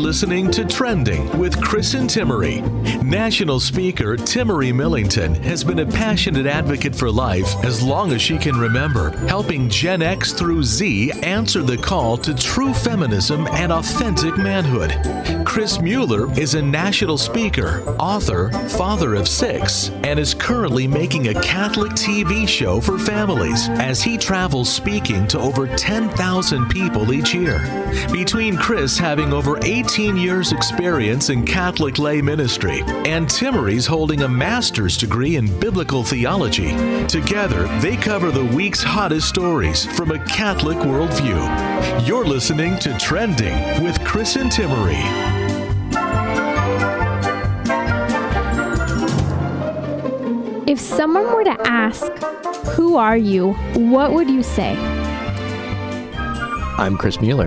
listening to Trending with Chris and Timmery. National speaker Timmery Millington has been a passionate advocate for life as long as she can remember, helping Gen X through Z answer the call to true feminism and authentic manhood. Chris Mueller is a national speaker, author, father of 6, and is currently making a Catholic TV show for families as he travels speaking to over 10,000 people each year. Between Chris having over 18 years experience in Catholic lay ministry and Timmery's holding a master's degree in biblical theology, together they cover the week's hottest stories from a Catholic worldview. You're listening to Trending with Chris and Timmery. If someone were to ask, "Who are you?" what would you say? I'm Chris Mueller.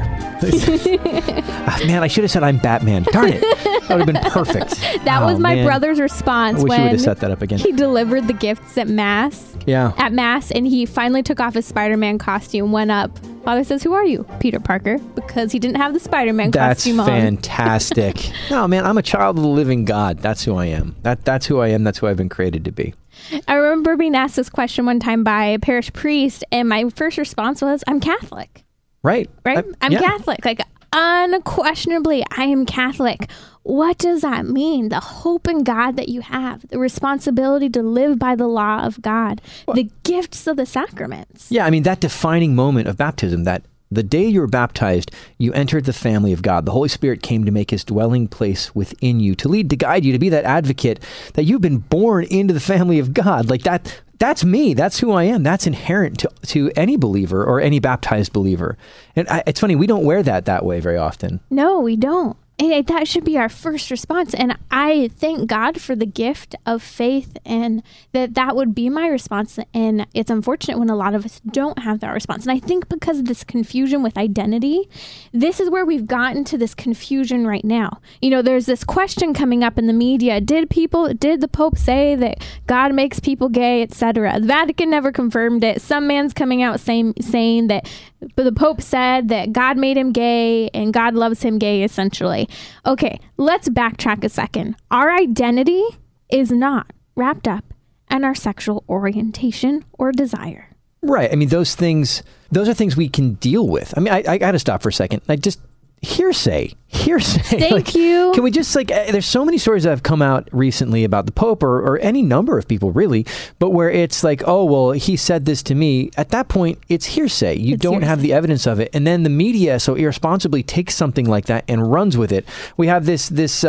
Man, I should have said I'm Batman. Darn it. That would have been perfect. That was my brother's response I wish when you would have set that up again. He delivered the gifts at Mass. Yeah. At Mass, and he finally took off his Spider-Man costume, went up. Father says, "Who are you?" "Peter Parker," because he didn't have the Spider-Man costume on. That's fantastic. No, man, I'm a child of the living God. That's who I am. That's who I am. That's who I've been created to be. I remember being asked this question one time by a parish priest, and my first response was, "I'm Catholic." Right. I'm Catholic. Like, unquestionably, I am Catholic. What does that mean? The hope in God that you have, the responsibility to live by the law of God, the gifts of the sacraments. Yeah, I mean, that defining moment of baptism, that the day you were baptized, you entered the family of God. The Holy Spirit came to make his dwelling place within you, to lead, to guide you, to be that advocate, that you've been born into the family of God. Like that's me. That's who I am. That's inherent to any believer or any baptized believer. And it's funny, we don't wear that way very often. No, we don't. And that should be our first response. And I thank God for the gift of faith, and that would be my response. And it's unfortunate when a lot of us don't have that response. And I think because of this confusion with identity, this is where we've gotten to this confusion right now. You know, there's this question coming up in the media. Did the Pope say that God makes people gay, etc.? The Vatican never confirmed it. Some man's coming out saying that the Pope said that God made him gay and God loves him gay, essentially. Okay, let's backtrack a second. Our identity is not wrapped up in our sexual orientation or desire. Right. I mean, those are things we can deal with. I mean, I got to stop for a second. Hearsay. Thank you. Can we just there's so many stories that have come out recently about the Pope or any number of people really, but where it's like, oh, well, he said this to me. At that point, it's hearsay. You don't have the evidence of it. And then the media so irresponsibly takes something like that and runs with it. We have this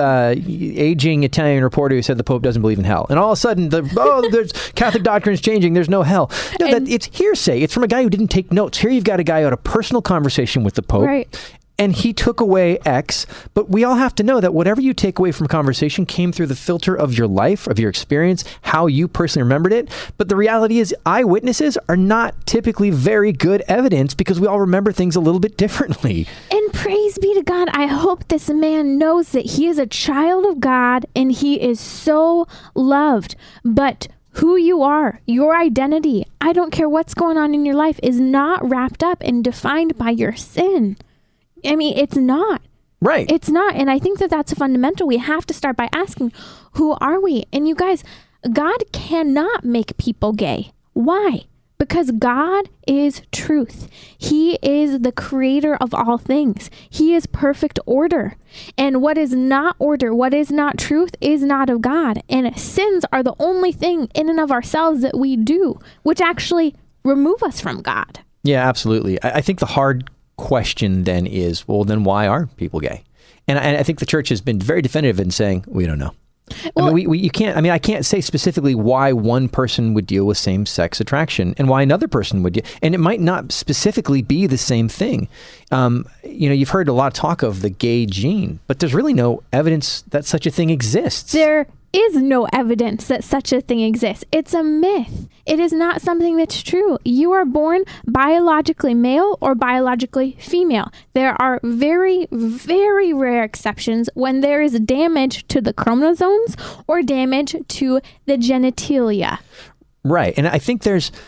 aging Italian reporter who said the Pope doesn't believe in hell. And all of a sudden, there's Catholic doctrine is changing. There's no hell. No, it's hearsay. It's from a guy who didn't take notes. Here you've got a guy who had a personal conversation with the Pope. Right. And he took away X, but we all have to know that whatever you take away from conversation came through the filter of your life, of your experience, how you personally remembered it. But the reality is eyewitnesses are not typically very good evidence because we all remember things a little bit differently. And praise be to God, I hope this man knows that he is a child of God and he is so loved. But who you are, your identity, I don't care what's going on in your life, is not wrapped up and defined by your sin. I mean, it's not. Right. It's not. And I think that that's fundamental. We have to start by asking, who are we? And you guys, God cannot make people gay. Why? Because God is truth. He is the creator of all things. He is perfect order. And what is not order, what is not truth, is not of God. And sins are the only thing in and of ourselves that we do, which actually remove us from God. Yeah, absolutely. I think the hard question then is, well, then why are people gay? And I think the church has been very definitive in saying, we don't know. Well, I mean, you can't, I can't say specifically why one person would deal with same-sex attraction and why another person would deal, and it might not specifically be the same thing. You've heard a lot of talk of the gay gene, but there's really no evidence that such a thing exists. There is no evidence that such a thing exists. It's a myth. It is not something that's true. You are born biologically male or biologically female. There are very, very rare exceptions when there is damage to the chromosomes or damage to the genitalia. Right. And I think there's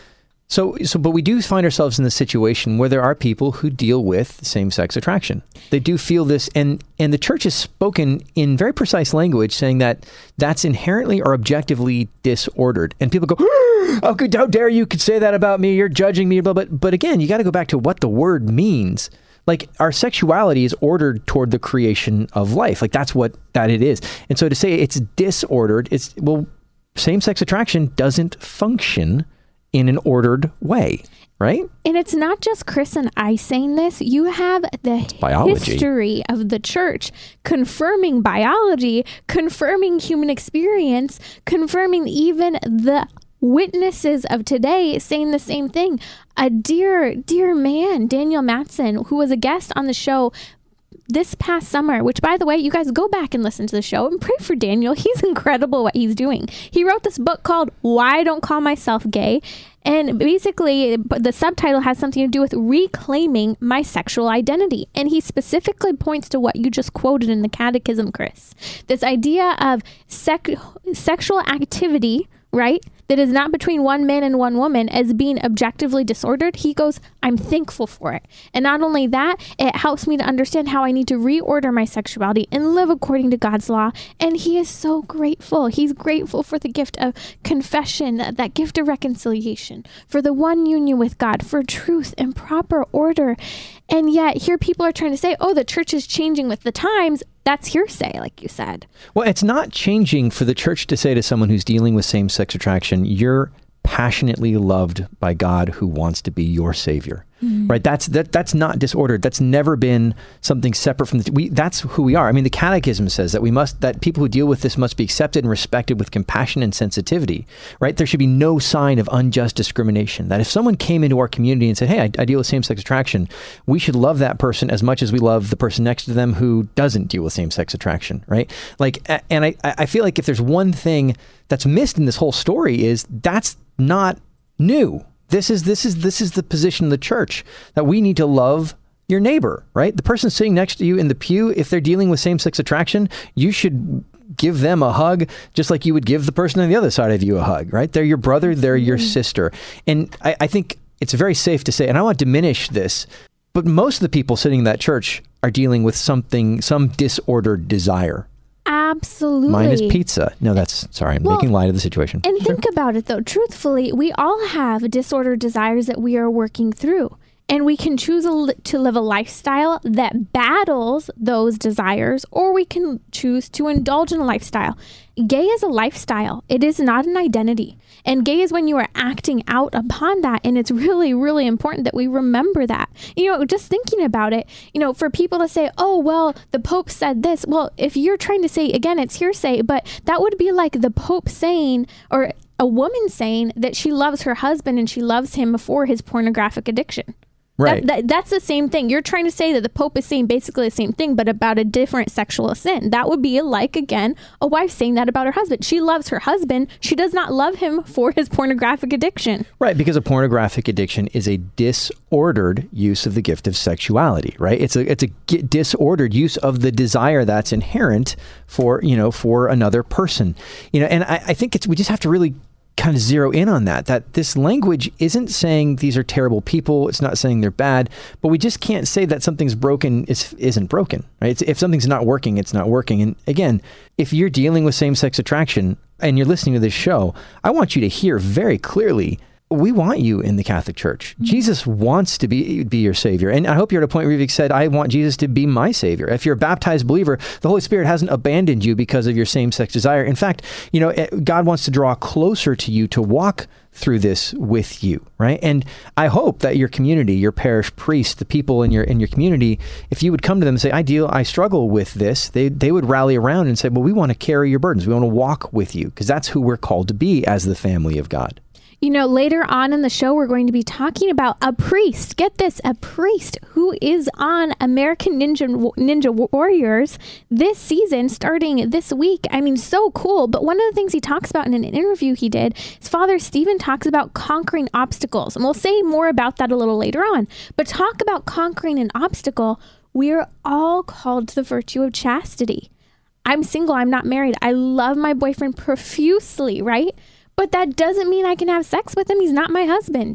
But we do find ourselves in the situation where there are people who deal with same-sex attraction. They do feel this, and the church has spoken in very precise language saying that that's inherently or objectively disordered. And people go, how dare you could say that about me? You're judging me. Blah, blah. But again, you got to go back to what the word means. Like, our sexuality is ordered toward the creation of life. Like, that's what that it is. And so to say it's disordered, same-sex attraction doesn't function in an ordered way, right? And it's not just Chris and I saying this. You have the history of the church confirming biology, confirming human experience, confirming even the witnesses of today saying the same thing. A dear man, Daniel Mattson, who was a guest on the show this past summer, which, by the way, you guys go back and listen to the show and pray for Daniel. He's incredible what he's doing. He wrote this book called Why I Don't Call Myself Gay. And basically, the subtitle has something to do with reclaiming my sexual identity. And he specifically points to what you just quoted in the catechism, Chris. This idea of sexual activity, right, that is not between one man and one woman as being objectively disordered. He goes, I'm thankful for it. And not only that, it helps me to understand how I need to reorder my sexuality and live according to God's law. And he is so grateful. He's grateful for the gift of confession, that gift of reconciliation, for the one union with God, for truth and proper order. And yet here people are trying to say, oh, the church is changing with the times. That's hearsay, like you said. Well, it's not changing for the church to say to someone who's dealing with same-sex attraction, you're passionately loved by God who wants to be your savior. Right? That's not disordered. That's never been something separate from that's who we are. I mean, the catechism says that people who deal with this must be accepted and respected with compassion and sensitivity, right? There should be no sign of unjust discrimination. That if someone came into our community and said, hey, I deal with same-sex attraction, we should love that person as much as we love the person next to them who doesn't deal with same-sex attraction, right? Like, and I feel like if there's one thing that's missed in this whole story is that's not new. This is the position of the church, that we need to love your neighbor, right? The person sitting next to you in the pew, if they're dealing with same-sex attraction, you should give them a hug just like you would give the person on the other side of you a hug, right? They're your brother, they're your sister. And I think it's very safe to say, and I don't want to diminish this, but most of the people sitting in that church are dealing with some disordered desire. Absolutely. Mine is pizza. No, I'm making light of the situation. And think about it, though. Truthfully, we all have disordered desires that we are working through. And we can choose to live a lifestyle that battles those desires, or we can choose to indulge in a lifestyle. Gay is a lifestyle. It is not an identity. And gay is when you are acting out upon that. And it's really, really important that we remember that. Just thinking about it, for people to say, oh, well, the Pope said this. Well, if you're trying to say, again, it's hearsay, but that would be like the Pope saying, or a woman saying that she loves her husband and she loves him for his pornographic addiction. Right. That's the same thing. You're trying to say that the Pope is saying basically the same thing, but about a different sexual sin. That would be like, again, a wife saying that about her husband. She loves her husband. She does not love him for his pornographic addiction. Right, because a pornographic addiction is a disordered use of the gift of sexuality, right? It's a disordered use of the desire that's inherent for another person. And I think we just have to really kind of zero in on that this language isn't saying these are terrible people. It's not saying they're bad, but we just can't say that something's broken isn't broken, right? If something's not working, it's not working. And again, if you're dealing with same-sex attraction and you're listening to this show, I want you to hear very clearly, we want you in the Catholic Church. Jesus wants to be your savior. And I hope you're at a point where you've said, I want Jesus to be my savior. If you're a baptized believer, the Holy Spirit hasn't abandoned you because of your same-sex desire. In fact, God wants to draw closer to you to walk through this with you, right? And I hope that your community, your parish priest, the people in your community, if you would come to them and say, I struggle with this, they would rally around and say, well, we want to carry your burdens. We want to walk with you, because that's who we're called to be as the family of God. Later on in the show, we're going to be talking about a priest. Get this, a priest who is on American Ninja Warriors this season, starting this week. I mean, so cool. But one of the things he talks about in an interview he did, his father, Stephen, talks about conquering obstacles. And we'll say more about that a little later on. But talk about conquering an obstacle. We're all called to the virtue of chastity. I'm single. I'm not married. I love my boyfriend profusely, right? But that doesn't mean I can have sex with him. He's not my husband.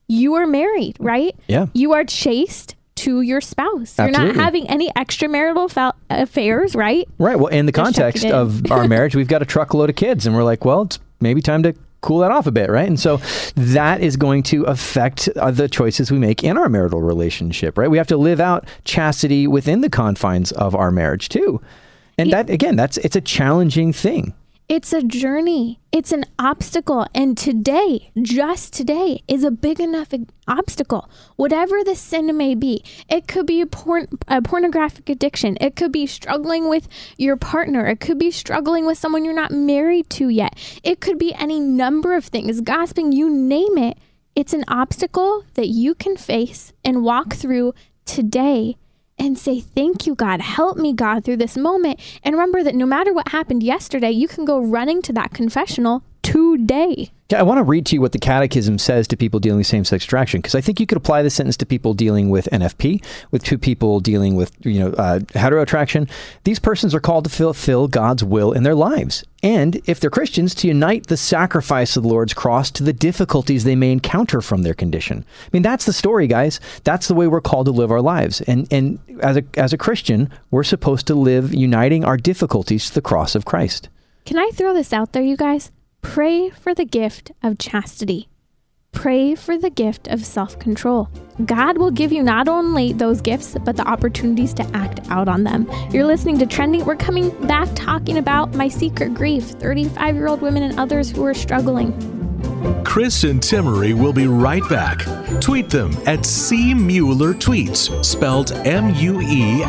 you are married, right? Yeah. You are chaste to your spouse. You're Absolutely. not having any extramarital affairs, right? Right. Well, in the context of our marriage, we've got a truckload of kids, and we're like, well, it's maybe time to cool that off a bit, right? And so that is going to affect the choices we make in our marital relationship, right? We have to live out chastity within the confines of our marriage too. And that, again, it's a challenging thing. It's a journey. It's an obstacle. And today, just today, is a big enough obstacle. Whatever the sin may be, it could be a pornographic addiction. It could be struggling with your partner. It could be struggling with someone you're not married to yet. It could be any number of things. Gossiping, you name it. It's an obstacle that you can face and walk through today and say, thank you, God. Help me, God, through this moment. And remember that no matter what happened yesterday, you can go running to that confessional today. I want to read to you what the Catechism says to people dealing with same-sex attraction, because I think you could apply this sentence to people dealing with NFP, with two people dealing with hetero attraction. These persons are called to fulfill God's will in their lives, and if they're Christians, to unite the sacrifice of the Lord's cross to the difficulties they may encounter from their condition. I mean, that's the story, guys. That's the way we're called to live our lives, and as a Christian, we're supposed to live uniting our difficulties to the cross of Christ. Can I throw this out there, you guys? Pray for the gift of chastity. Pray for the gift of self-control. God will give you not only those gifts, but the opportunities to act out on them. You're listening to Trending. We're coming back talking about my secret grief, 35-year-old women and others who are struggling. Chris and Timmerie will be right back. Tweet them at C. Mueller Tweets, spelled M-U-E-L-L-E-R,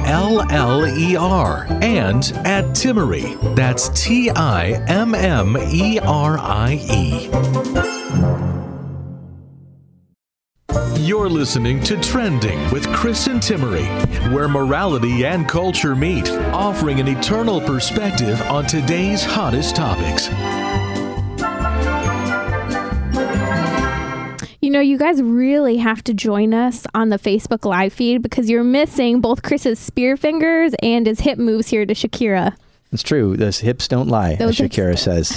and at Timmerie. That's T-I-M-M-E-R-I-E. You're listening to Trending with Chris and Timmerie, where morality and culture meet, offering an eternal perspective on today's hottest topics. You know, you guys really have to join us on the Facebook live feed because you're missing both Chris's spear fingers and his hip moves here to Shakira. It's true. Those hips don't lie, as Shakira says.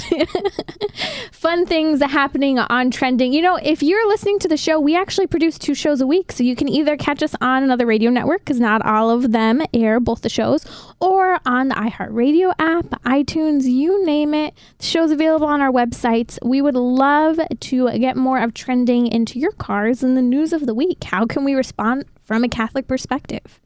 Fun things happening on Trending. You know, if you're listening to the show, we actually produce 2 shows a week. So you can either catch us on another radio network, because not all of them air both the shows, or on the iHeartRadio app, iTunes, you name it. The show's available on our websites. We would love to get more of Trending into your cars and the news of the week. How can we respond from a Catholic perspective?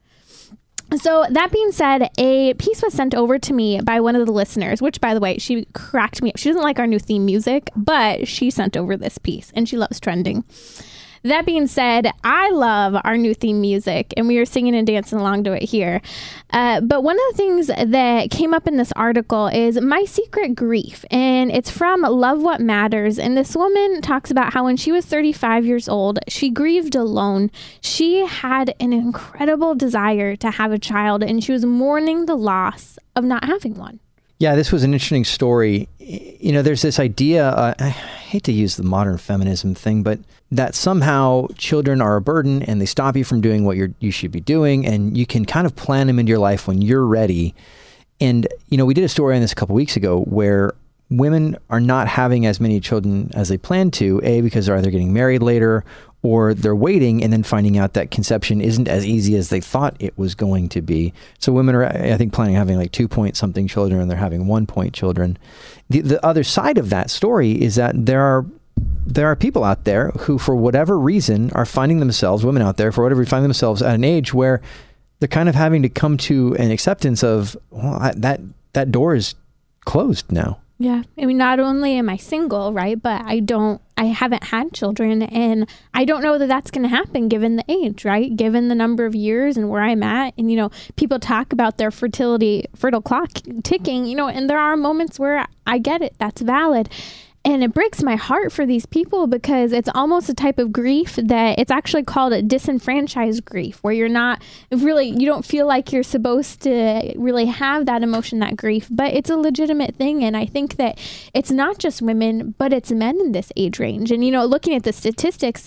So that being said, a piece was sent over to me by one of the listeners, which, by the way, she cracked me up. She doesn't like our new theme music, but she sent over this piece and she loves Trending. That being said, I love our new theme music, and we are singing and dancing along to it here. But one of the things that came up in this article is my secret grief, and it's from Love What Matters. And this woman talks about how when she was 35 years old, she grieved alone. She had an incredible desire to have a child, and she was mourning the loss of not having one. Yeah, this was an interesting story. You know, there's this idea, I hate to use the modern feminism thing, but that somehow children are a burden and they stop you from doing what you should be doing, and you can kind of plan them into your life when you're ready. And, you know, we did a story on this a couple weeks ago where women are not having as many children as they plan to, because they're either getting married later or they're waiting and then finding out that conception isn't as easy as they thought it was going to be. So women are, I think, planning on having like 2-point-something children, and they're having 1-point children. The other side of that story is that there are people out there who, for whatever reason, are finding themselves, women out there, for whatever, find themselves at an age where they're kind of having to come to an acceptance of, well, that door is closed now. Yeah. I mean, not only am I single, right, but I haven't had children, and I don't know that that's going to happen given the age, right? Given the number of years and where I'm at. And, you know, people talk about their fertile clock ticking, you know, and there are moments where I get it. That's valid. And it breaks my heart for these people because it's almost a type of grief that it's actually called a disenfranchised grief, where you don't feel like you're supposed to really have that emotion, that grief, but it's a legitimate thing. And I think that it's not just women, but it's men in this age range. And, you know, looking at the statistics,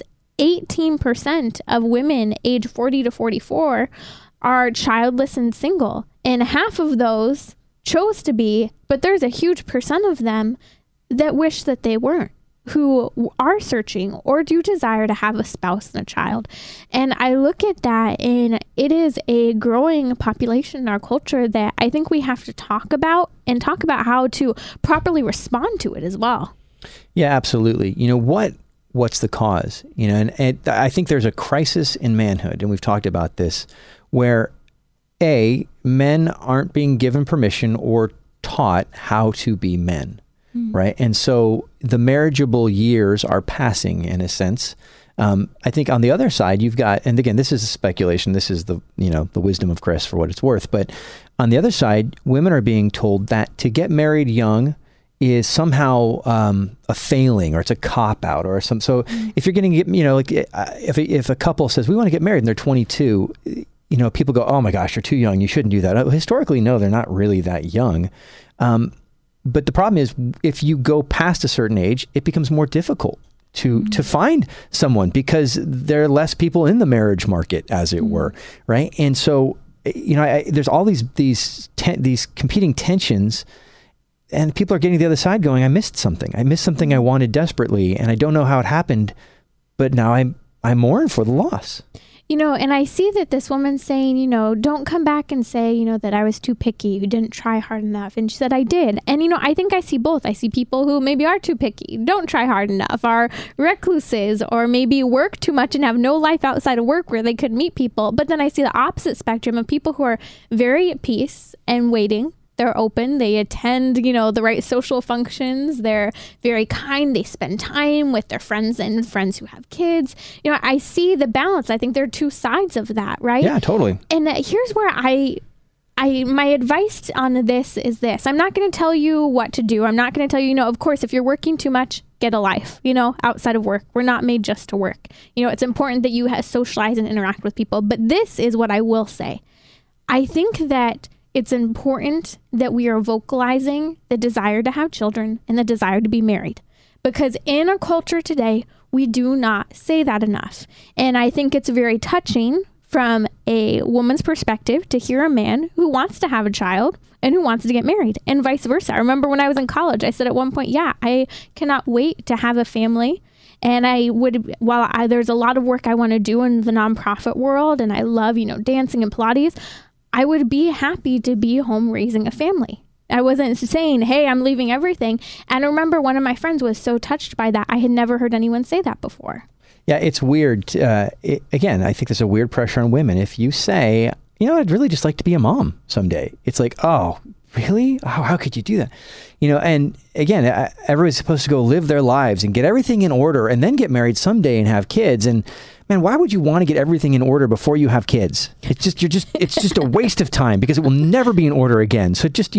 18% of women age 40 to 44 are childless and single. And half of those chose to be, but there's a huge percent of them that wish that they weren't. who are searching or do desire to have a spouse and a child. And I look at that, and it is a growing population in our culture that I think we have to talk about how to properly respond to it as well. Yeah, absolutely. What's the cause? And I think there's a crisis in manhood, and we've talked about this, where men aren't being given permission or taught how to be men. Right. And so the marriageable years are passing in a sense. I think on the other side, you've got, and again, this is a speculation. This is the wisdom of Chris for what it's worth. But on the other side, women are being told that to get married young is somehow a failing, or it's a cop out or some. So if you're going to get, if a couple says we want to get married and they're 22, people go, oh my gosh, you're too young. You shouldn't do that. Historically, no, they're not really that young. But the problem is, if you go past a certain age, it becomes more difficult to find someone because there are less people in the marriage market, as it were, right? And so, there's all these competing tensions, and people are getting to the other side going, I missed something. I wanted desperately, and I don't know how it happened, but now I mourn for the loss. And I see that this woman's saying, don't come back and say, that I was too picky, who didn't try hard enough. And she said, I did. And, I think I see both. I see people who maybe are too picky, don't try hard enough, are recluses, or maybe work too much and have no life outside of work where they could meet people. But then I see the opposite spectrum of people who are very at peace and waiting. They're open. They attend, the right social functions. They're very kind. They spend time with their friends and friends who have kids. I see the balance. I think there are two sides of that, right? Yeah, totally. And here's where my advice on this is this. I'm not going to tell you what to do. I'm not going to tell you, of course, if you're working too much, get a life, outside of work. We're not made just to work. It's important that you socialize and interact with people. But this is what I will say. I think that it's important that we are vocalizing the desire to have children and the desire to be married, because in a culture today, we do not say that enough. And I think it's very touching from a woman's perspective to hear a man who wants to have a child and who wants to get married, and vice versa. I remember when I was in college, I said at one point, I cannot wait to have a family. And I would, there's a lot of work I want to do in the nonprofit world, and I love, dancing and Pilates, I would be happy to be home raising a family. I wasn't saying, hey, I'm leaving everything. And I remember one of my friends was so touched by that. I had never heard anyone say that before. Yeah, it's weird. Again, I think there's a weird pressure on women. If you say, I'd really just like to be a mom someday. It's like, oh, really? How could you do that? And again, everybody's supposed to go live their lives and get everything in order and then get married someday and have kids. And man, why would you want to get everything in order before you have kids? It's just a waste of time, because it will never be in order again. So just,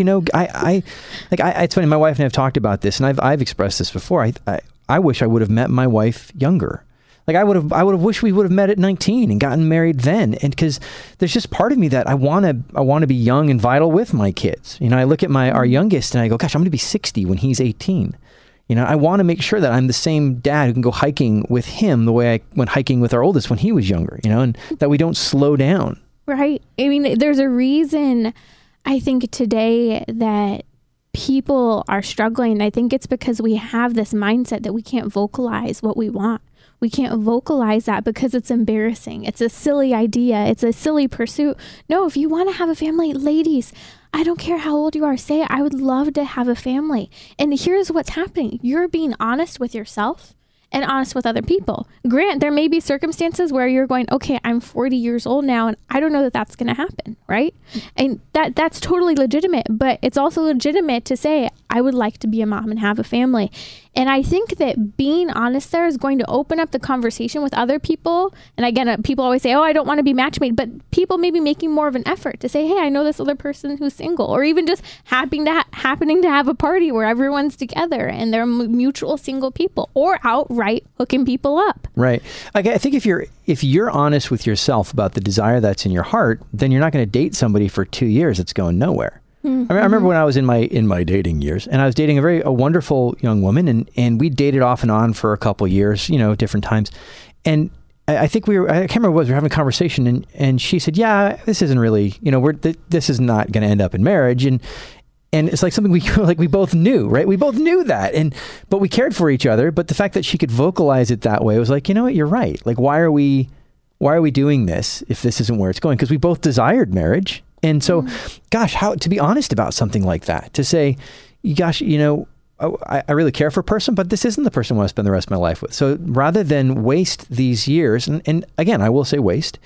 it's funny. My wife and I have talked about this, and I've expressed this before. I wish I would have met my wife younger. Like I would have wished we would have met at 19 and gotten married then. And because there's just part of me that I want to be young and vital with my kids. I look at our youngest and I go, gosh, I'm going to be 60 when he's 18. I want to make sure that I'm the same dad who can go hiking with him the way I went hiking with our oldest when he was younger, and that we don't slow down. Right. I mean, there's a reason I think today that people are struggling. I think it's because we have this mindset that we can't vocalize what we want. We can't vocalize that because it's embarrassing. It's a silly idea. It's a silly pursuit. No, if you want to have a family, ladies, I don't care how old you are, say, I would love to have a family. And here's what's happening. You're being honest with yourself and honest with other people. Grant, there may be circumstances where you're going, okay, I'm 40 years old now, and I don't know that that's going to happen, right? And that's totally legitimate, but it's also legitimate to say, I would like to be a mom and have a family. And I think that being honest there is going to open up the conversation with other people. And again, people always say, oh, I don't want to be matchmade, but people may be making more of an effort to say, hey, I know this other person who's single, or even just happening to have a party where everyone's together and they're mutual single people, or outright hooking people up. Right. I think if you're honest with yourself about the desire that's in your heart, then you're not going to date somebody for 2 years that's going nowhere. I remember when I was in my dating years, and I was dating a wonderful young woman, and we dated off and on for a couple years, different times. And I think I can't remember what it was, we were having a conversation, and she said, yeah, this isn't really, this is not going to end up in marriage. And And it's like something we both knew, right? We both knew that, but we cared for each other. But the fact that she could vocalize it that way was like, you know what, you're right. Like, why are we doing this if this isn't where it's going? Because we both desired marriage. And so, gosh, how to be honest about something like that, to say, gosh, you know, I really care for a person, but this isn't the person I want to spend the rest of my life with. So rather than waste these years, and again, I will say waste,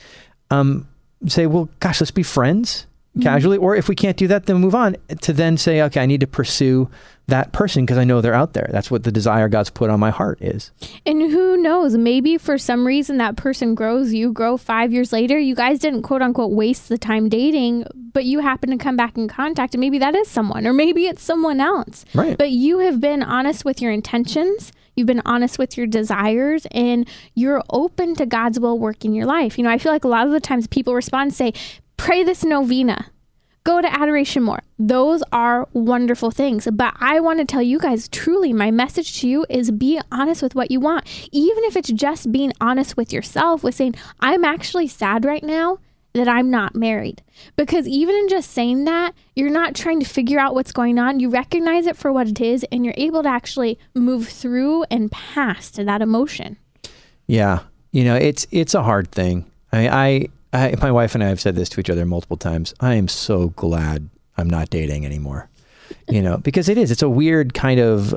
say, well, gosh, let's be friends casually. Or if we can't do that, then move on to then say, okay, I need to pursue that person because I know they're out there. That's what the desire God's put on my heart is. And who knows, maybe for some reason that person grows, you grow 5 years later, you guys didn't quote unquote waste the time dating, but you happen to come back in contact and maybe that is someone, or maybe it's someone else. Right. But you have been honest with your intentions. You've been honest with your desires, and you're open to God's will work in your life. You know, I feel like a lot of the times people respond and say, pray this novena, go to adoration more. Those are wonderful things. But I want to tell you guys, truly, my message to you is be honest with what you want. Even if it's just being honest with yourself, with saying, I'm actually sad right now that I'm not married. Because even in just saying that, you're not trying to figure out what's going on. You recognize it for what it is, and you're able to actually move through and past that emotion. Yeah. You know, it's a hard thing. I mean, my wife and I have said this to each other multiple times. I am so glad I'm not dating anymore, you know, because it's a weird kind of,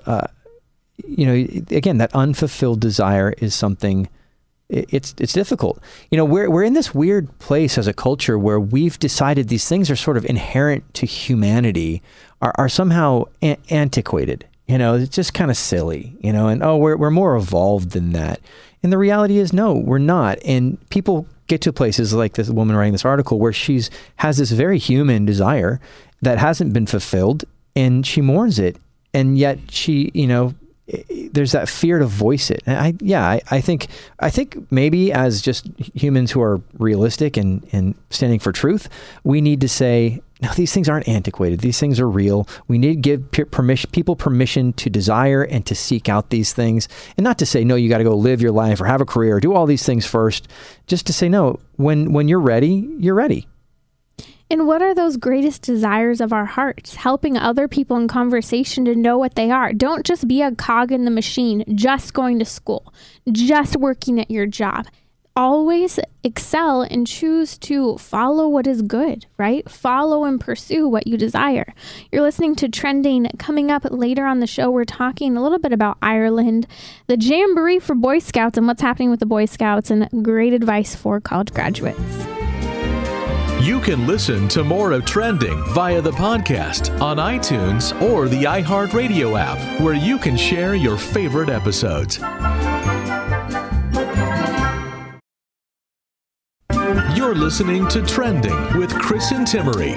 you know, again, that unfulfilled desire is something, it's difficult. You know, we're in this weird place as a culture where we've decided these things are sort of inherent to humanity, are somehow antiquated. You know, it's just kind of silly, you know, and we're more evolved than that. And the reality is, no, we're not. And people get to places like this woman writing this article where has this very human desire that hasn't been fulfilled, and she mourns it. And yet she, you know, there's that fear to voice it. And I think maybe as just humans who are realistic and standing for truth, we need to say, no, these things aren't antiquated. These things are real. We need to give people permission to desire and to seek out these things, and not to say, no, you got to go live your life or have a career or do all these things first. Just to say, no, when you're ready, you're ready. And what are those greatest desires of our hearts? Helping other people in conversation to know what they are. Don't just be a cog in the machine, just going to school, just working at your job. Always excel and choose to follow what is good, right? Follow and pursue what you desire. You're listening to Trending. Coming up later on the show, we're talking a little bit about Ireland, the Jamboree for Boy Scouts and what's happening with the Boy Scouts, and great advice for college graduates. You can listen to more of Trending via the podcast on iTunes or the iHeartRadio app, where you can share your favorite episodes. You're listening to Trending with Chris and Timmery.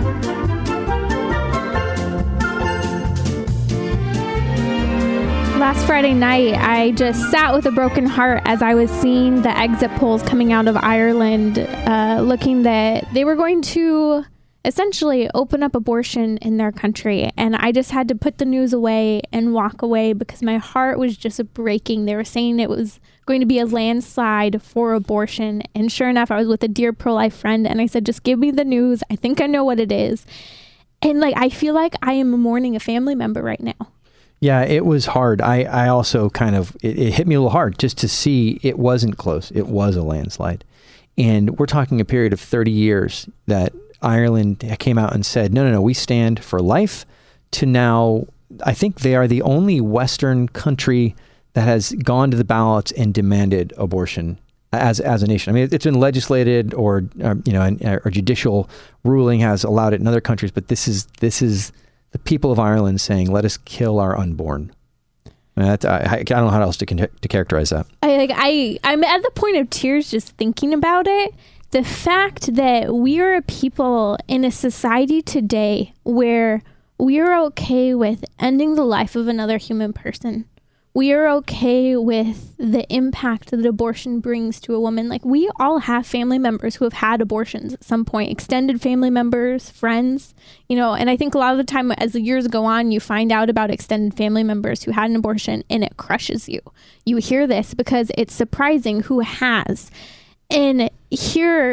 Last Friday night, I just sat with a broken heart as I was seeing the exit polls coming out of Ireland, looking that they were going to essentially open up abortion in their country. And I just had to put the news away and walk away because my heart was just breaking. They were saying it was going to be a landslide for abortion. And sure enough, I was with a dear pro-life friend and I said, just give me the news. I think I know what it is. And I feel like I am mourning a family member right now. Yeah, it was hard. I also kind of, it hit me a little hard just to see it wasn't close. It was a landslide. And we're talking a period of 30 years that Ireland came out and said, no, we stand for life, to now, I think they are the only Western country that has gone to the ballots and demanded abortion as a nation. I mean, it's been legislated or judicial ruling has allowed it in other countries, but this is the people of Ireland saying, let us kill our unborn. I don't know how else to characterize that. I'm at the point of tears just thinking about it. The fact that we are a people in a society today where we are okay with ending the life of another human person. We are okay with the impact that abortion brings to a woman. We all have family members who have had abortions at some point, extended family members, friends, and I think a lot of the time as the years go on, you find out about extended family members who had an abortion and it crushes you. You hear this because it's surprising who has. And here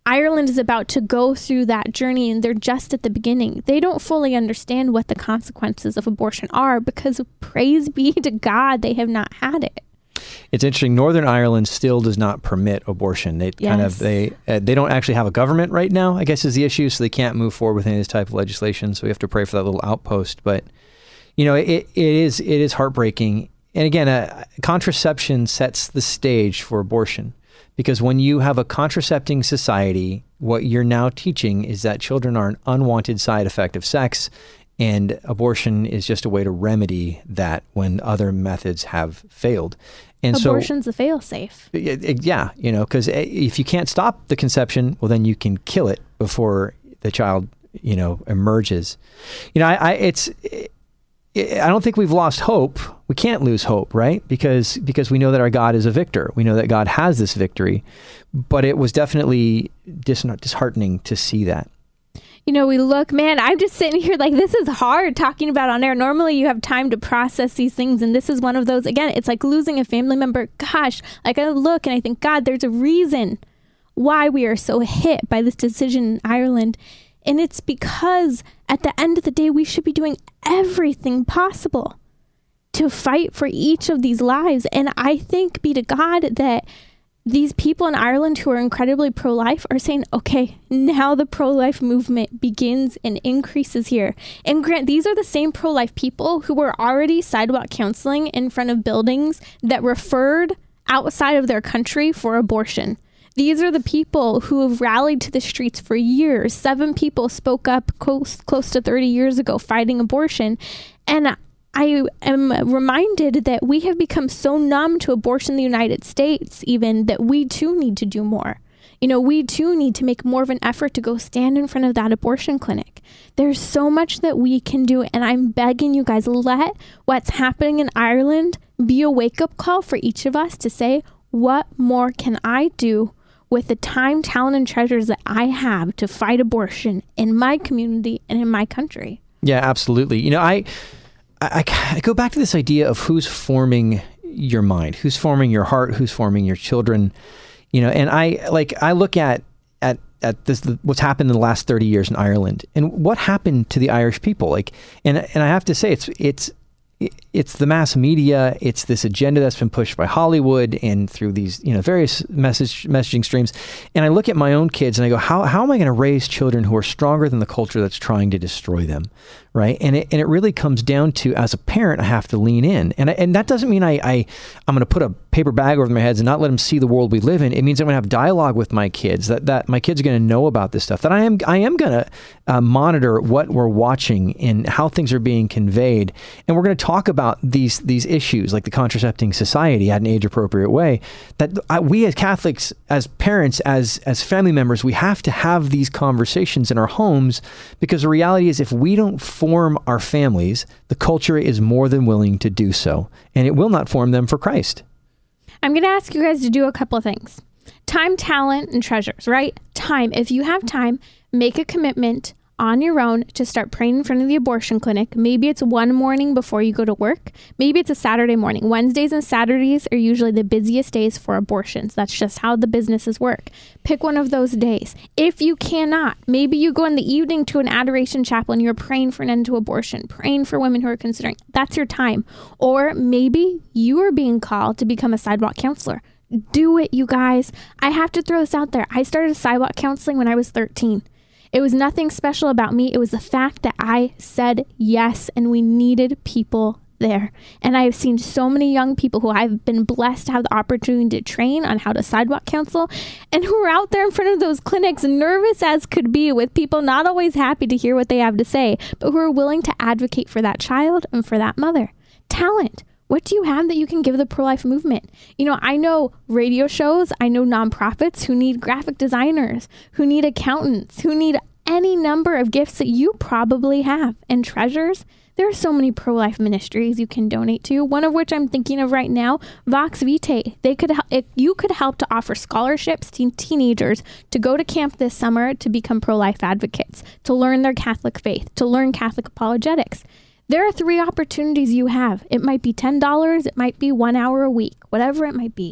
Ireland is about to go through that journey, and they're just at the beginning. They don't fully understand what the consequences of abortion are because, praise be to God, they have not had it. It's interesting. Northern Ireland still does not permit abortion. They they don't actually have a government right now, I guess, is the issue. So they can't move forward with any of this type of legislation. So we have to pray for that little outpost. But, you know, it is heartbreaking. And again, contraception sets the stage for abortion. Because when you have a contracepting society, what you're now teaching is that children are an unwanted side effect of sex, and abortion is just a way to remedy that when other methods have failed. And abortion's a fail-safe. Yeah, you know, because if you can't stop the conception, well, then you can kill it before the child, you know, emerges. You know, I don't think we've lost hope. We can't lose hope, right? Because we know that our God is a victor. We know that God has this victory, but it was definitely disheartening to see that. You know, we look, man, I'm just sitting here like, this is hard talking about on air. Normally you have time to process these things, and this is one of those. Again, it's like losing a family member. Gosh, like I look and I think, God, there's a reason why we are so hit by this decision in Ireland. And it's because at the end of the day, we should be doing everything possible to fight for each of these lives. And I think, be to God, that these people in Ireland who are incredibly pro-life are saying, okay, now the pro-life movement begins and increases here. And grant, these are the same pro-life people who were already sidewalk counseling in front of buildings that referred outside of their country for abortion. These are the people who have rallied to the streets for years. 7 people spoke up close to 30 years ago fighting abortion. And I am reminded that we have become so numb to abortion in the United States, even, that we too need to do more. You know, we too need to make more of an effort to go stand in front of that abortion clinic. There's so much that we can do, and I'm begging you guys, let what's happening in Ireland be a wake-up call for each of us to say, what more can I do with the time, talent, and treasures that I have to fight abortion in my community and in my country? Yeah, absolutely. You know, I go back to this idea of who's forming your mind, who's forming your heart, who's forming your children, you know, and I look at this, what's happened in the last 30 years in Ireland, and what happened to the Irish people. Like, and I have to say, it's the mass media, it's this agenda that's been pushed by Hollywood and through these, you know, various messaging streams. And I look at my own kids and I go, how am I going to raise children who are stronger than the culture that's trying to destroy them? Right. And it really comes down to, as a parent, I have to lean in. And that doesn't mean I'm going to put a paper bag over their heads and not let them see the world we live in. It means I'm going to have dialogue with my kids, that my kids are going to know about this stuff, that I am going to monitor what we're watching and how things are being conveyed. And we're going to talk about these issues like the contracepting society at an age appropriate way, that we as Catholics, as parents, as family members, we have to have these conversations in our homes, because the reality is, if we don't form our families, the culture is more than willing to do so, and it will not form them for Christ. I'm going to ask you guys to do a couple of things. Time, talent, and treasures, right? Time. If you have time, make a commitment on your own to start praying in front of the abortion clinic. Maybe it's one morning before you go to work. Maybe it's a Saturday morning. Wednesdays and Saturdays are usually the busiest days for abortions. That's just how the businesses work. Pick one of those days. If you cannot, maybe you go in the evening to an adoration chapel and you're praying for an end to abortion, praying for women who are considering. That's your time. Or maybe you are being called to become a sidewalk counselor. Do it, you guys. I have to throw this out there. I started sidewalk counseling when I was 13. It was nothing special about me. It was the fact that I said yes, and we needed people there. And I have seen so many young people who I've been blessed to have the opportunity to train on how to sidewalk counsel, and who are out there in front of those clinics, nervous as could be, with people not always happy to hear what they have to say, but who are willing to advocate for that child and for that mother. Talent. What do you have that you can give the pro-life movement? You know, I know radio shows, I know nonprofits who need graphic designers, who need accountants, who need any number of gifts that you probably have. And treasures, there are so many pro-life ministries you can donate to, one of which I'm thinking of right now, Vox Vitae. You could help to offer scholarships to teenagers to go to camp this summer to become pro-life advocates, to learn their Catholic faith, to learn Catholic apologetics. There are 3 opportunities you have. It might be $10. It might be 1 hour a week, whatever it might be.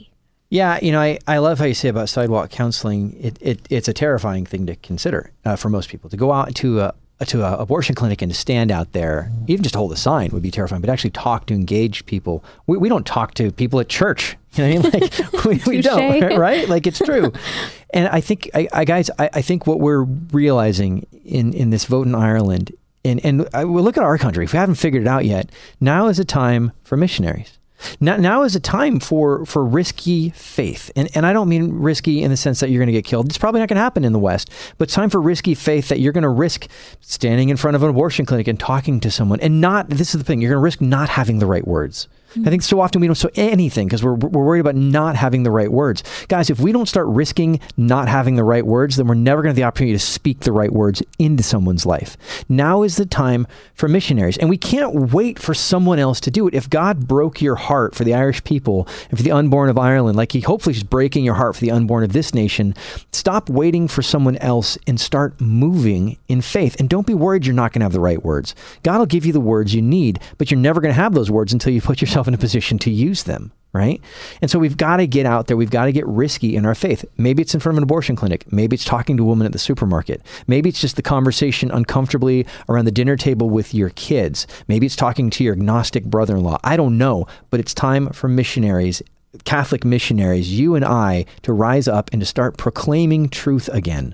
Yeah, I love how you say about sidewalk counseling. It's a terrifying thing to consider for most people. To go out to a abortion clinic and to stand out there, even just to hold a sign would be terrifying, but actually talk to engage people. We don't talk to people at church. You know what I mean? Like we don't, right? Like it's true. And I think, guys, I think what we're realizing in this vote in Ireland, and we look at our country, if we haven't figured it out yet, now is a time for missionaries. Now is a time for risky faith. And I don't mean risky in the sense that you're going to get killed. It's probably not going to happen in the West, but it's time for risky faith that you're going to risk standing in front of an abortion clinic and talking to someone and this is the thing, you're going to risk not having the right words. I think so often we don't say anything because we're worried about not having the right words. Guys, if we don't start risking not having the right words, then we're never going to have the opportunity to speak the right words into someone's life. Now is the time for missionaries. And we can't wait for someone else to do it. If God broke your heart for the Irish people and for the unborn of Ireland, like he hopefully is breaking your heart for the unborn of this nation, stop waiting for someone else and start moving in faith. And don't be worried you're not going to have the right words. God will give you the words you need, but you're never going to have those words until you put yourself in a position to use them, right? And so we've got to get out there. We've got to get risky in our faith. Maybe it's in front of an abortion clinic. Maybe it's talking to a woman at the supermarket. Maybe it's just the conversation uncomfortably around the dinner table with your kids. Maybe it's talking to your agnostic brother-in-law. I don't know, but it's time for missionaries, Catholic missionaries, you and I, to rise up and to start proclaiming truth again.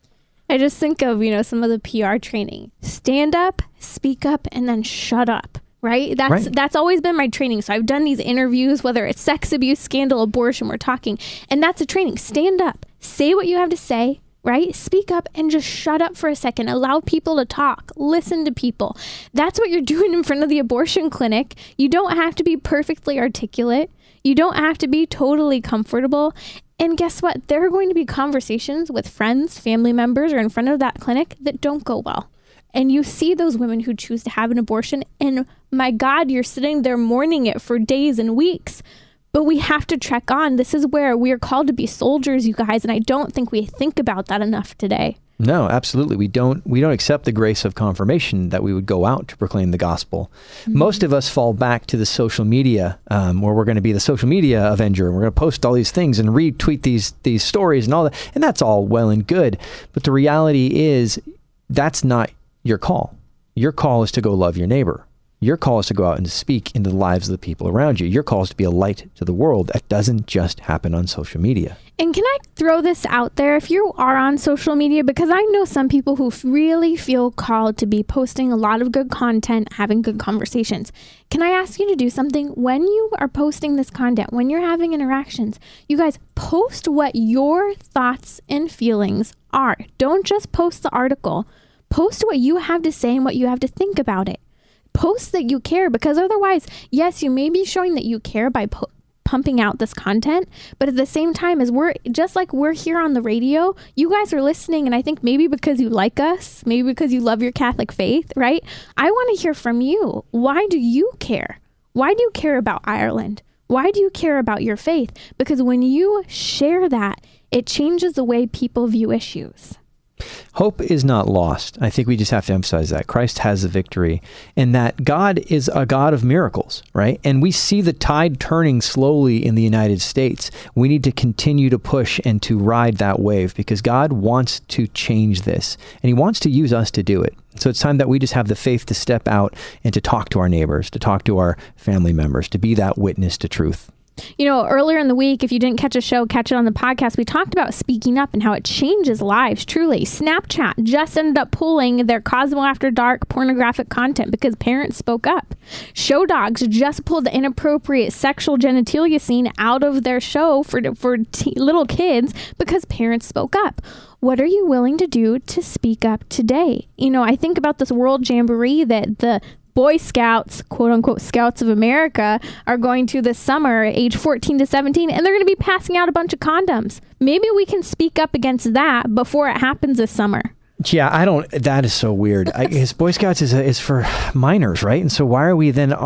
I just think of, some of the PR training. Stand up, speak up, and then shut up. Right? That's always been my training. So I've done these interviews, whether it's sex abuse, scandal, abortion, we're talking. And that's a training. Stand up, say what you have to say, right? Speak up and just shut up for a second. Allow people to talk. Listen to people. That's what you're doing in front of the abortion clinic. You don't have to be perfectly articulate. You don't have to be totally comfortable. And guess what? There are going to be conversations with friends, family members, or in front of that clinic that don't go well. And you see those women who choose to have an abortion, and my God, you're sitting there mourning it for days and weeks. But we have to trek on. This is where we are called to be soldiers, you guys, and I don't think we think about that enough today. No, absolutely. We don't accept the grace of confirmation that we would go out to proclaim the gospel. Mm-hmm. Most of us fall back to the social media, where we're going to be the social media avenger, and we're going to post all these things and retweet these stories and all that. And that's all well and good. But the reality is that's not your call. Your call is to go love your neighbor. Your call is to go out and speak into the lives of the people around you. Your call is to be a light to the world. That doesn't just happen on social media. And can I throw this out there? If you are on social media, because I know some people who really feel called to be posting a lot of good content, having good conversations. Can I ask you to do something? When you are posting this content, when you're having interactions, you guys post what your thoughts and feelings are. Don't just post the article. Post what you have to say and what you have to think about it. Post that you care, because otherwise, yes, you may be showing that you care by pumping out this content, but at the same time, as we're here on the radio, you guys are listening, and I think maybe because you like us, maybe because you love your Catholic faith, right? I want to hear from you. Why do you care? Why do you care about Ireland? Why do you care about your faith? Because when you share that, it changes the way people view issues. Hope is not lost. I think we just have to emphasize that. Christ has the victory, and that God is a God of miracles, right? And we see the tide turning slowly in the United States. We need to continue to push and to ride that wave, because God wants to change this, and he wants to use us to do it. So it's time that we just have the faith to step out and to talk to our neighbors, to talk to our family members, to be that witness to truth. Earlier in the week, if you didn't catch a show, catch it on the podcast. We talked about speaking up and how it changes lives, truly. Snapchat just ended up pulling their Cosmo After Dark pornographic content because parents spoke up. Show Dogs just pulled the inappropriate sexual genitalia scene out of their show for little kids because parents spoke up. What are you willing to do to speak up today? I think about this World Jamboree that the Boy Scouts, quote unquote, Scouts of America, are going to this summer, age 14 to 17, and they're going to be passing out a bunch of condoms. Maybe we can speak up against that before it happens this summer. Yeah, that is so weird. Boy Scouts is for minors, right? And so why are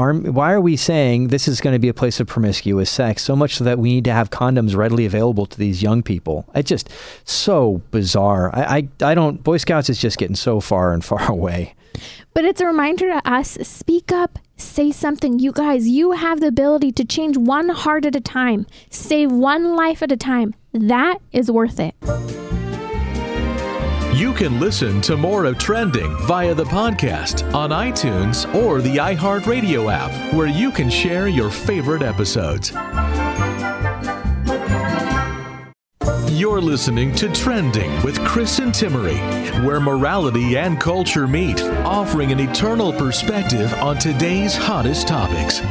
we saying this is going to be a place of promiscuous sex, so much so that we need to have condoms readily available to these young people? It's just so bizarre. Boy Scouts is just getting so far and far away. But it's a reminder to us, speak up, say something. You guys, you have the ability to change one heart at a time, save one life at a time. That is worth it. You can listen to more of Trending via the podcast on iTunes or the iHeartRadio app, where you can share your favorite episodes. You're listening to Trending with Chris and Timmery, where morality and culture meet, offering an eternal perspective on today's hottest topics.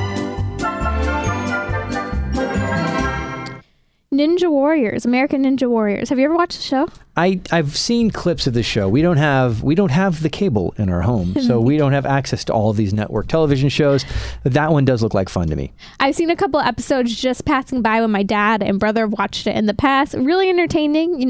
Ninja Warriors, American Ninja Warriors. Have you ever watched the show? I've seen clips of the show. We don't have the cable in our home, so we don't have access to all of these network television shows. That one does look like fun to me. I've seen a couple episodes just passing by when my dad and brother have watched it in the past. Really entertaining,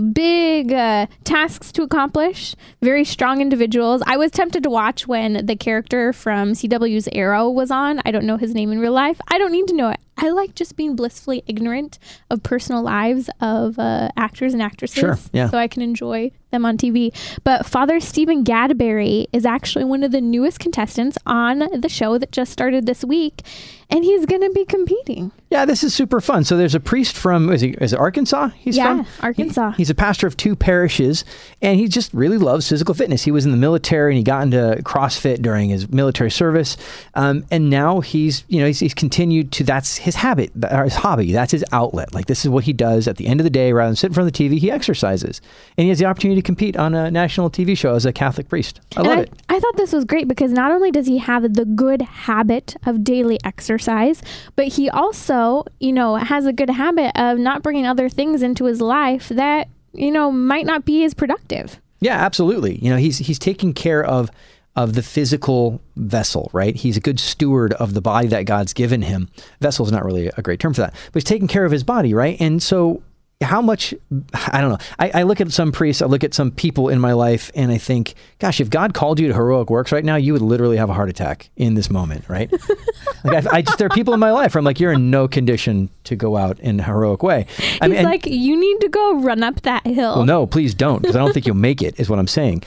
big tasks to accomplish, very strong individuals. I was tempted to watch when the character from CW's Arrow was on. I don't know his name in real life. I don't need to know it. I like just being blissfully ignorant of personal lives of actors and actresses. Sure, yeah. So I can enjoy them on TV. But Father Stephen Gadberry is actually one of the newest contestants on the show that just started this week, and he's going to be competing. Yeah, this is super fun. So there's a priest from, is it Arkansas? Arkansas. He's a pastor of 2 parishes, and he just really loves physical fitness. He was in the military, and he got into CrossFit during his military service. And now he's continued to, that's his habit, or his hobby. That's his outlet. Like, this is what he does at the end of the day. Rather than sit in front of the TV, he exercises. And he has the opportunity to compete on a national TV show as a Catholic priest. I love it. I thought this was great because not only does he have the good habit of daily exercise, but he also, has a good habit of not bringing other things into his life that, might not be as productive. Yeah, absolutely. He's taking care of the physical vessel, right? He's a good steward of the body that God's given him. Vessel is not really a great term for that, but he's taking care of his body, right? And so how much, I don't know. I look at some priests, I look at some people in my life, and I think, gosh, if God called you to heroic works right now, you would literally have a heart attack in this moment, right? There are people in my life where I'm like, you're in no condition to go out in a heroic way. He's like, you need to go run up that hill. Well, no, please don't, because I don't think you'll make it, is what I'm saying.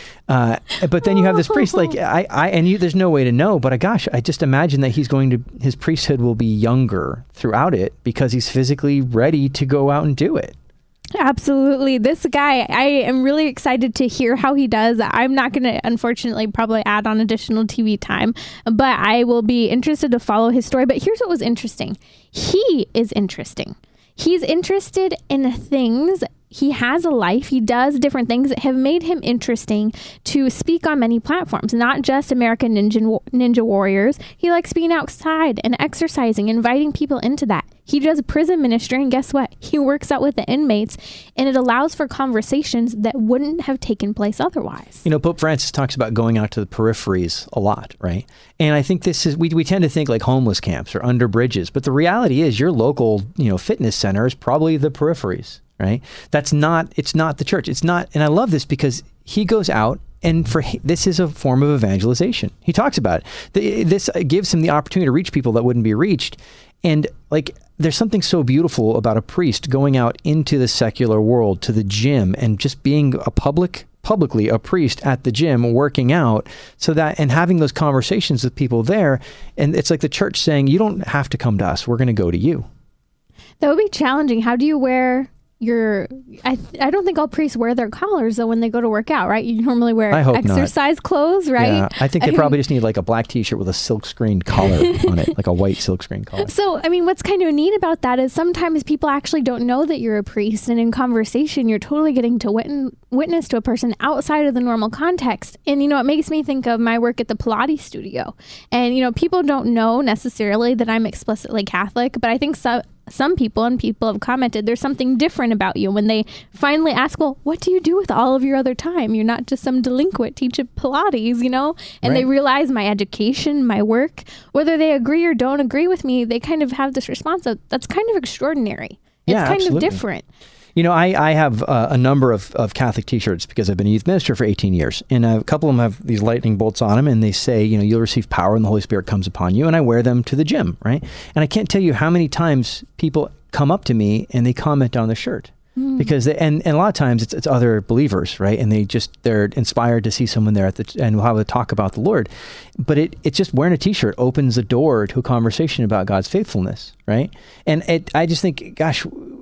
But then you have this priest, like, there's no way to know, but I just imagine that his priesthood will be younger throughout it because he's physically ready to go out and do it. Absolutely. This guy, I am really excited to hear how he does. I'm not going to, unfortunately, probably add on additional TV time, but I will be interested to follow his story. But here's what was interesting. He is interesting. He's interested in things. He has a life. He does different things that have made him interesting to speak on many platforms, not just American Ninja Warriors. He likes being outside and exercising, inviting people into that. He does prison ministry, and guess what? He works out with the inmates, and it allows for conversations that wouldn't have taken place otherwise. Pope Francis talks about going out to the peripheries a lot, right? And I think this is, we tend to think like homeless camps or under bridges, but the reality is your local, fitness center is probably the peripheries. Right? It's not the church. It's not, and I love this because he goes out and this is a form of evangelization. He talks about it. This gives him the opportunity to reach people that wouldn't be reached. And there's something so beautiful about a priest going out into the secular world, to the gym, and just being publicly a priest at the gym working out, and having those conversations with people there. And it's like the church saying, you don't have to come to us. We're going to go to you. That would be challenging. How do you wear I don't think all priests wear their collars though when they go to work out, right? You normally wear exercise clothes, right? Yeah, I think they probably just need like a black t-shirt with a silk screened collar on it, like a white silk screened collar. So, what's kind of neat about that is sometimes people actually don't know that you're a priest, and in conversation, you're totally getting to witness to a person outside of the normal context. And, it makes me think of my work at the Pilates studio. And, people don't know necessarily that I'm explicitly Catholic, but I think some people have commented there's something different about you when they finally ask, well, what do you do with all of your other time? You're not just some delinquent teaching Pilates, and They realize my education, my work, whether they agree or don't agree with me, they kind of have this response that's kind of extraordinary. It's kind absolutely. of different. I have a number of Catholic t-shirts because I've been a youth minister for 18 years. And a couple of them have these lightning bolts on them, and they say, you'll receive power and the Holy Spirit comes upon you. And I wear them to the gym, right? And I can't tell you how many times people come up to me and they comment on the shirt. because and a lot of times it's other believers, right? And they're inspired to see someone there and we'll have a talk about the Lord. But it's just wearing a t-shirt opens the door to a conversation about God's faithfulness, right? And I just think, gosh,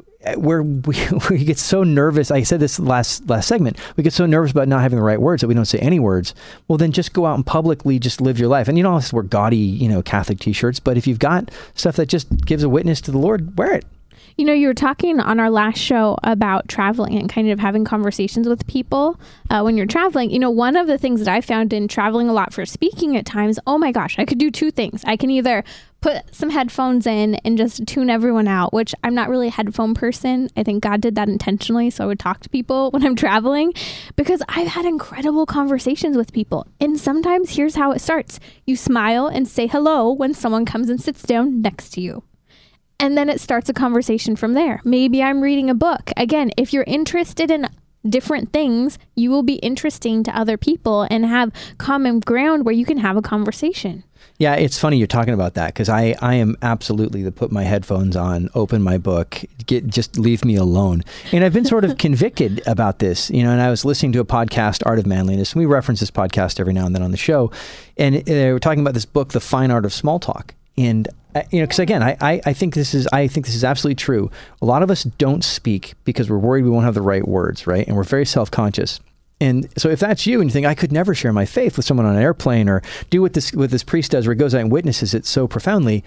we get so nervous. I said this last segment. We get so nervous about not having the right words that we don't say any words. Well, then just go out and publicly just live your life. And you don't have to wear gaudy, Catholic t-shirts, but if you've got stuff that just gives a witness to the Lord, wear it. You were talking on our last show about traveling and kind of having conversations with people when you're traveling. One of the things that I found in traveling a lot for speaking at times, oh my gosh, I could do two things. I can either put some headphones in and just tune everyone out, which I'm not really a headphone person. I think God did that intentionally. So I would talk to people when I'm traveling because I've had incredible conversations with people. And sometimes here's how it starts. You smile and say hello when someone comes and sits down next to you. And then it starts a conversation from there. Maybe I'm reading a book. Again, if you're interested in different things, you will be interesting to other people and have common ground where you can have a conversation. Yeah, it's funny you're talking about that because I am absolutely the put my headphones on, open my book, just leave me alone. And I've been sort of convicted about this, and I was listening to a podcast, Art of Manliness, and we reference this podcast every now and then on the show. And they were talking about this book, The Fine Art of Small Talk. And because again, I think this is absolutely true. A lot of us don't speak because we're worried we won't have the right words, right? And we're very self-conscious. And so if that's you and you think I could never share my faith with someone on an airplane or do what this priest does where he goes out and witnesses it so profoundly,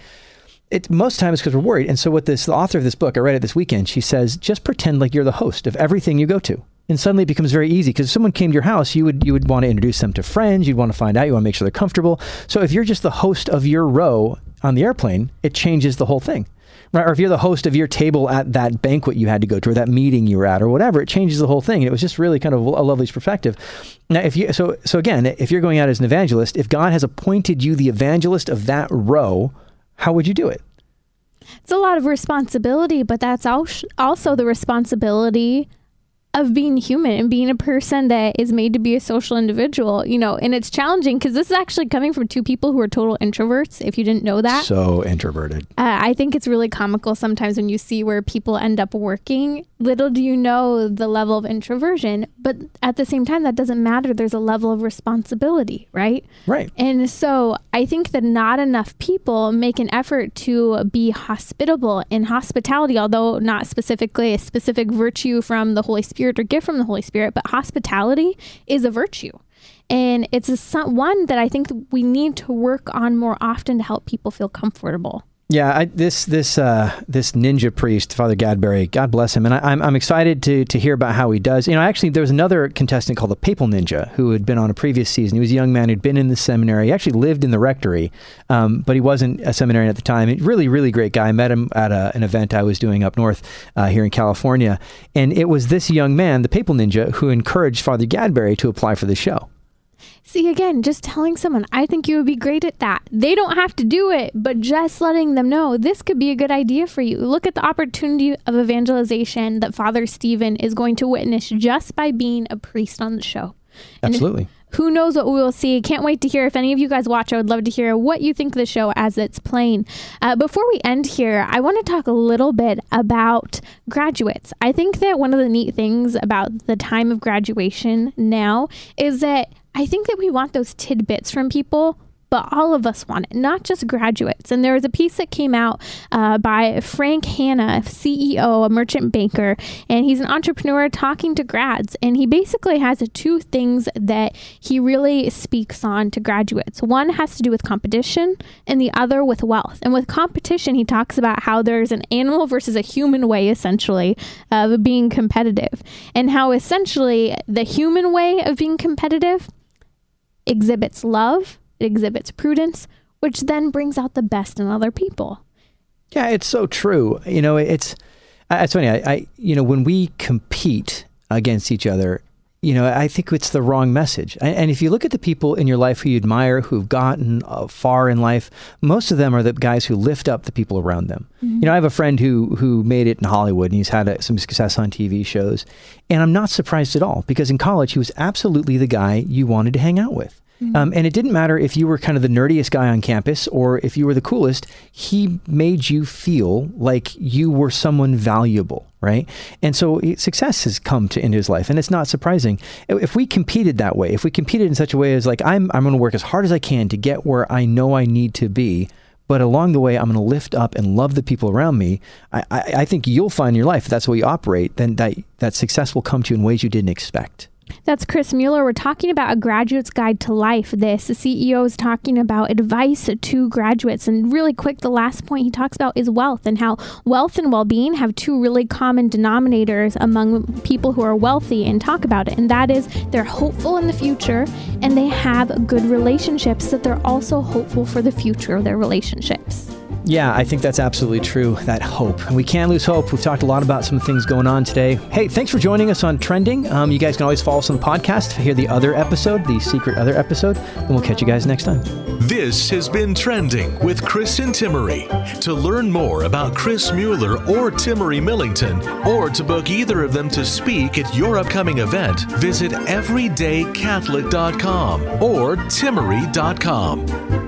most times because we're worried. And so the author of this book, I read it this weekend, she says, just pretend like you're the host of everything you go to. And suddenly it becomes very easy because if someone came to your house, you would want to introduce them to friends. You'd want to find out. You want to make sure they're comfortable. So if you're just the host of your row on the airplane, it changes the whole thing. Right? Or if you're the host of your table at that banquet you had to go to or that meeting you were at or whatever, it changes the whole thing. And it was just really kind of a lovely perspective. Now, so again, if you're going out as an evangelist, if God has appointed you the evangelist of that row, how would you do it? It's a lot of responsibility, but that's also the responsibility of being human and being a person that is made to be a social individual, and it's challenging because this is actually coming from two people who are total introverts, if you didn't know that. So introverted. I think it's really comical sometimes when you see where people end up working. Little do you know the level of introversion, but at the same time, that doesn't matter. There's a level of responsibility, right? Right. And so I think that not enough people make an effort to be hospitable in hospitality, although not specifically a specific virtue from the Holy Spirit or gift from the Holy Spirit, but hospitality is a virtue. And it's one that I think we need to work on more often to help people feel comfortable. Yeah, this ninja priest, Father Gadbury, God bless him, and I'm excited to hear about how he does. Actually, there was another contestant called the Papal Ninja who had been on a previous season. He was a young man who'd been in the seminary. He actually lived in the rectory, but he wasn't a seminarian at the time. Really, really great guy. I met him at an event I was doing up north here in California, and it was this young man, the Papal Ninja, who encouraged Father Gadbury to apply for the show. See, again, just telling someone, I think you would be great at that. They don't have to do it, but just letting them know this could be a good idea for you. Look at the opportunity of evangelization that Father Stephen is going to witness just by being a priest on the show. Absolutely. And who knows what we will see. Can't wait to hear. If any of you guys watch, I would love to hear what you think of the show as it's playing. Before we end here, I want to talk a little bit about graduates. I think that one of the neat things about the time of graduation now is that I think that we want those tidbits from people, but all of us want it, not just graduates. And there was a piece that came out by Frank Hanna, CEO, a merchant banker, and he's an entrepreneur talking to grads. And he basically has two things that he really speaks on to graduates. One has to do with competition and the other with wealth. And with competition, he talks about how there's an animal versus a human way, essentially, of being competitive. And how essentially the human way of being competitive exhibits love, it exhibits prudence, which then brings out the best in other people. Yeah, it's so true. It's funny. When we compete against each other, I think it's the wrong message. And if you look at the people in your life who you admire, who've gotten far in life, most of them are the guys who lift up the people around them. Mm-hmm. I have a friend who made it in Hollywood, and he's had some success on TV shows. And I'm not surprised at all, because in college, he was absolutely the guy you wanted to hang out with. And it didn't matter if you were kind of the nerdiest guy on campus or if you were the coolest. He made you feel like you were someone valuable, right? And so success has come into his life, and it's not surprising. If we competed that way, if we competed in such a way as like, I'm going to work as hard as I can to get where I know I need to be, but along the way, I'm going to lift up and love the people around me. I think you'll find in your life, if that's the way you operate, then that success will come to you in ways you didn't expect. That's Chris Mueller. We're talking about A Graduate's Guide to Life. This CEO is talking about advice to graduates. And really quick, the last point he talks about is wealth, and how wealth and well-being have two really common denominators among people who are wealthy, and talk about it. And that is they're hopeful in the future, and they have good relationships, that they're also hopeful for the future of their relationships. Yeah, I think that's absolutely true, that hope. And we can't lose hope. We've talked a lot about some things going on today. Hey, thanks for joining us on Trending. You guys can always follow us on the podcast to hear the other episode, the secret other episode, and we'll catch you guys next time. This has been Trending with Chris and Timmery. To learn more about Chris Mueller or Timmery Millington, or to book either of them to speak at your upcoming event, visit everydaycatholic.com or timmery.com.